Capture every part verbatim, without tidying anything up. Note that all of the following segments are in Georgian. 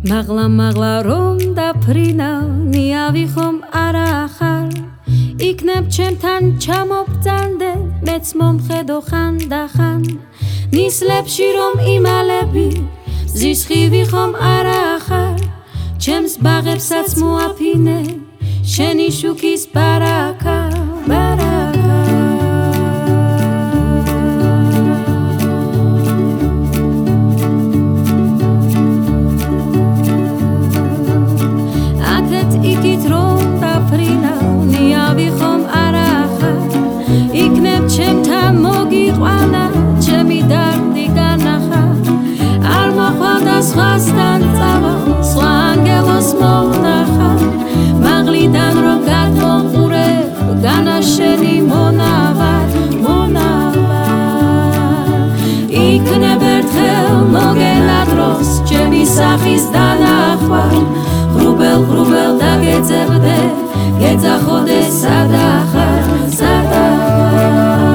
მაღლა მაღლა რომ დაფრინა ნიავი ხომ არა ახარ იქნებ ჩემთან ჩამობრძანდე მეც მომხედო ხანდახან ნისლებში რომ იმალები მზის ხივი ხომ არა ახარ ჩემს ბაღებსაც მოაფინე შენი შუქის ბარაკა ბარაკა აკეთ იქით რომ დაფრინა ნიავი ხომ არა ახარ იქნებ ჩემთან მოგიყვანა ჩემი დარდი განახა არ მოხვალდა სხვასთან წავა სხვა ანგელოს მონახა მაღლიდან რომ გადმოყურე განაშენი მონავარ მონავარ იქნებ ერთხელ მოგენა დროს ჩემი სახის დანახვა ღრუბელ ღრუბელ დაგეძებდე გეძახოდე სადახარ სადახარ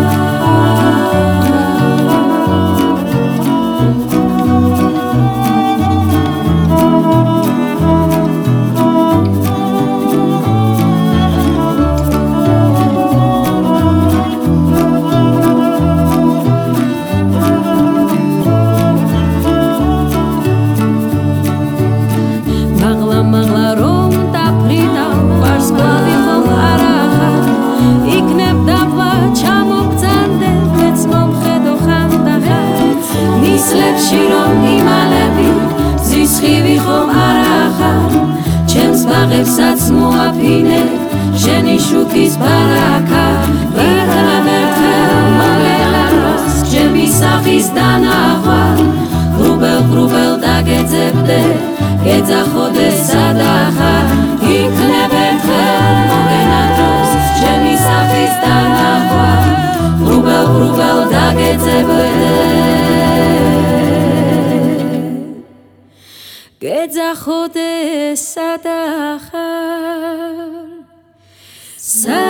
მაღლა რომ დაფრინა ვარსკვლავი ხომ არა ახარ იქნებ დაბლა ჩამოგძანდე მეც მომხედო ხანდახან ნისლებში რომ იმალები მზის ხივი ხომ არა ახარ ჩემს ბაღებსაც მოაფინე შენი შუქის ბარაკა იქნებ ერთხელ მოგელა დროს ჩემი სახის დანახვა ღრუბელ ღრუბელ დაგეძებდე გეძახოდე სადახარ იქნებ ერთხელ მოგენა დროს ჩემი სახის დანახვა ღრუბელ ღრუბელ დაგეძებდე გეძახოდე სადახარ